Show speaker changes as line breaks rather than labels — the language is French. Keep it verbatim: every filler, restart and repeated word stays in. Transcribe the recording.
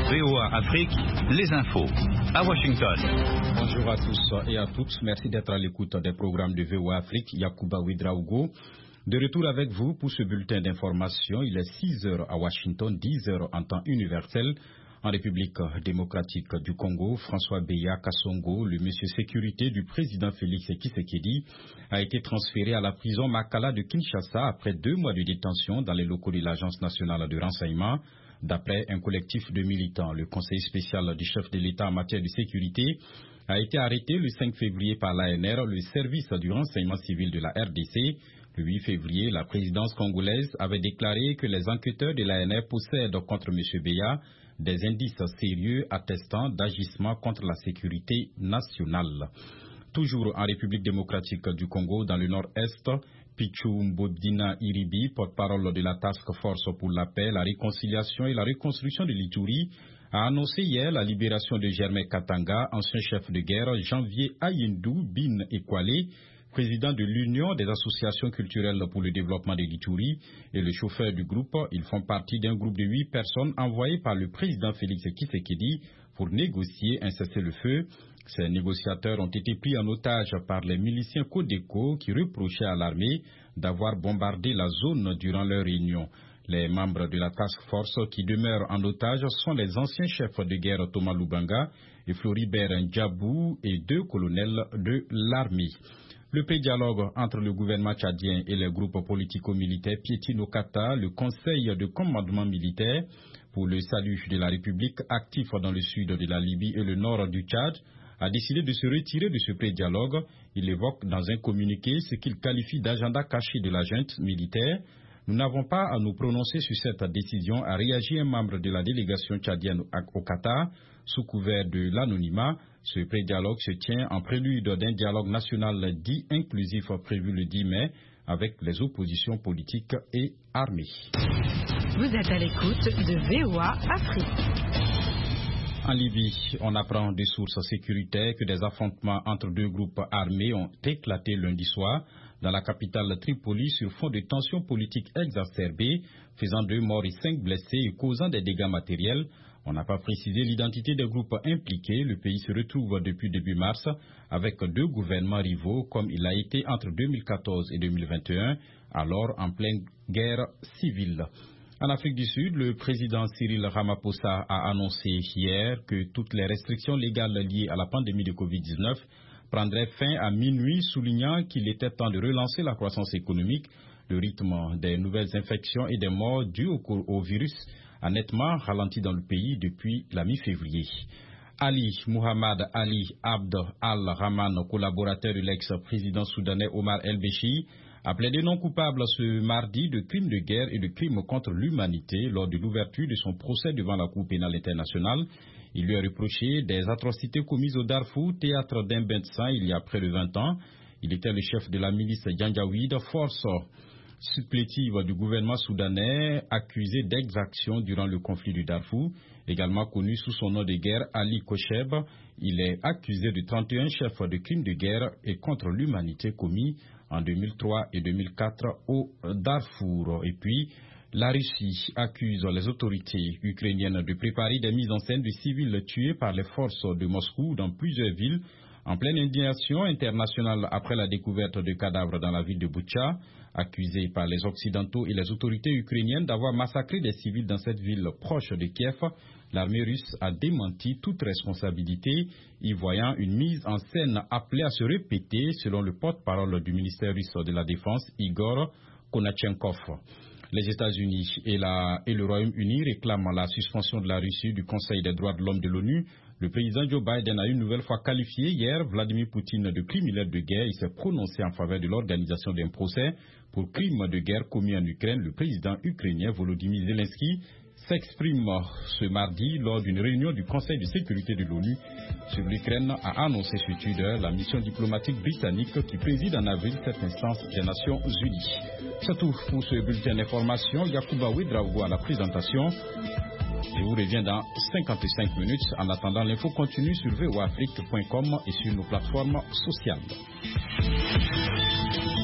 V O A Afrique, les infos à Washington.
Bonjour à tous et à toutes. Merci d'être à l'écoute des programmes de V O A Afrique. Yacouba Ouedraogo. De retour avec vous pour ce bulletin d'information. Il est six heures à Washington, dix heures en temps universel. En République démocratique du Congo, François Beya Kassongo, le monsieur sécurité du président Félix Tshisekedi, a été transféré à la prison Makala de Kinshasa après deux mois de détention dans les locaux de l'Agence nationale de renseignement. D'après un collectif de militants, le conseiller spécial du chef de l'État en matière de sécurité a été arrêté le cinq février par l'A N R, le service du renseignement civil de la R D C. Le huit février, la présidence congolaise avait déclaré que les enquêteurs de l'A N R possèdent contre M. Beya des indices sérieux attestant d'agissements contre la sécurité nationale. Toujours en République démocratique du Congo, dans le nord-est, Pichu Mbodina Iribi, porte-parole de la Task Force pour la paix, la réconciliation et la reconstruction de l'Ituri, a annoncé hier la libération de Germain Katanga, ancien chef de guerre, Janvier Ayindou Bin Ekwale, président de l'Union des associations culturelles pour le développement de l'Ituri, et le chauffeur du groupe. Ils font partie d'un groupe de huit personnes envoyées par le président Félix Tshisekedi pour négocier un cessez-le-feu. Ces négociateurs ont été pris en otage par les miliciens Codeco qui reprochaient à l'armée d'avoir bombardé la zone durant leur réunion. Les membres de la task force qui demeurent en otage sont les anciens chefs de guerre Thomas Lubanga et Floribert Ndjabou et deux colonels de l'armée. Le pré-dialogue entre le gouvernement tchadien et les groupes politico-militaires piétine au Qatar, le Conseil de commandement militaire pour le salut de la République, actif dans le sud de la Libye et le nord du Tchad, a décidé de se retirer de ce pré-dialogue. Il évoque dans un communiqué ce qu'il qualifie d'agenda caché de la junte militaire. Nous n'avons pas à nous prononcer sur cette décision, a réagi un membre de la délégation tchadienne au Qatar, sous couvert de l'anonymat. Ce pré-dialogue se tient en prélude d'un dialogue national dit inclusif prévu le dix mai avec les oppositions politiques et armées.
Vous êtes à l'écoute de V O A Afrique.
En Libye, on apprend des sources sécuritaires que des affrontements entre deux groupes armés ont éclaté lundi soir dans la capitale Tripoli sur fond de tensions politiques exacerbées, faisant deux morts et cinq blessés et causant des dégâts matériels. On n'a pas précisé l'identité des groupes impliqués. Le pays se retrouve depuis début mars avec deux gouvernements rivaux, comme il a été entre deux mille quatorze et deux mille vingt et un, alors en pleine guerre civile. En Afrique du Sud, le président Cyril Ramaphosa a annoncé hier que toutes les restrictions légales liées à la pandémie de covid dix-neuf prendraient fin à minuit, soulignant qu'il était temps de relancer la croissance économique. Le rythme des nouvelles infections et des morts dues au, au virus a nettement ralenti dans le pays depuis la mi-février. Ali Muhammad Ali Abd al-Rahman, collaborateur de l'ex-président soudanais Omar el-Béchir, a plaidé non coupable ce mardi de crimes de guerre et de crimes contre l'humanité lors de l'ouverture de son procès devant la Cour pénale internationale. Il lui a reproché des atrocités commises au Darfour, théâtre d'un bain de sang il y a près de vingt ans. Il était le chef de la milice Janjaweed, force supplétive du gouvernement soudanais, accusé d'exaction durant le conflit du Darfour. Également connu sous son nom de guerre, Ali Kocheb, il est accusé de trente et un chefs de crimes de guerre et contre l'humanité commis en deux mille trois et deux mille quatre au Darfour. Et puis, la Russie accuse les autorités ukrainiennes de préparer des mises en scène de civils tués par les forces de Moscou dans plusieurs villes, en pleine indignation internationale après la découverte de cadavres dans la ville de Boutcha, accusée par les Occidentaux et les autorités ukrainiennes d'avoir massacré des civils dans cette ville proche de Kiev. L'armée russe a démenti toute responsabilité, y voyant une mise en scène appelée à se répéter, selon le porte-parole du ministère russe de la Défense, Igor Konachenkov. Les États-Unis et, et le Royaume-Uni réclament la suspension de la Russie du Conseil des droits de l'homme de l'ONU. Le président Joe Biden a une nouvelle fois qualifié hier Vladimir Poutine de criminel de guerre. Il s'est prononcé en faveur de l'organisation d'un procès pour crimes de guerre commis en Ukraine. Le président ukrainien Volodymyr Zelensky s'exprime ce mardi lors d'une réunion du Conseil de sécurité de l'ONU sur l'Ukraine, a annoncé sur Twitter la mission diplomatique britannique qui préside en avril cette instance des Nations Unies. C'est tout pour ce bulletin d'information. Yacouba Ouedraogo à la présentation. Je vous reviens dans cinquante-cinq minutes. En attendant, l'info continue sur v o afrique point com et sur nos plateformes sociales.